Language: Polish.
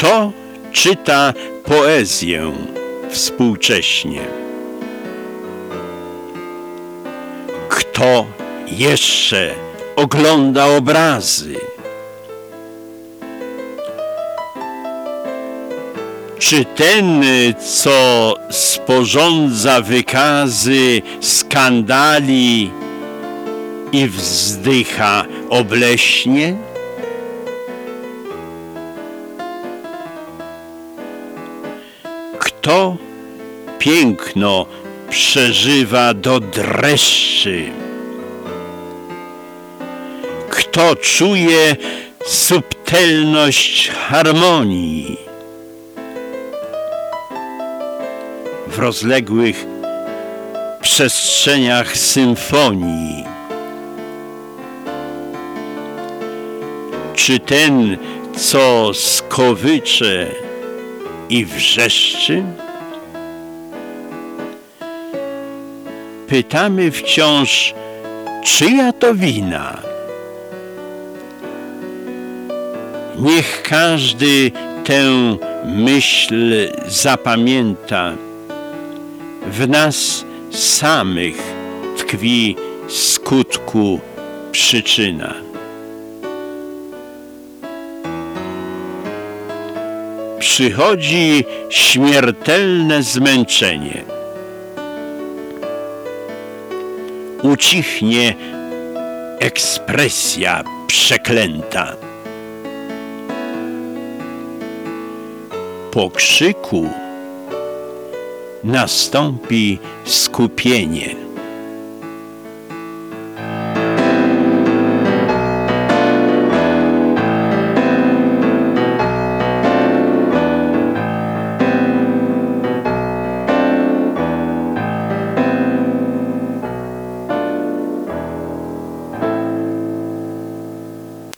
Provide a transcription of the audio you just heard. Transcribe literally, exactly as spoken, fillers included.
Kto czyta poezję współcześnie? Kto jeszcze ogląda obrazy? Czy ten, co sporządza wykazy skandali i wzdycha obleśnie? Kto piękno przeżywa do dreszczy? Kto czuje subtelność harmonii w rozległych przestrzeniach symfonii? Czy ten, co skowycze i wrzeszczy? Pytamy wciąż, czyja to wina? Niech każdy tę myśl zapamięta. W nas samych tkwi skutku przyczyna. Przychodzi śmiertelne zmęczenie. Ucichnie ekspresja przeklęta. Po krzyku nastąpi skupienie.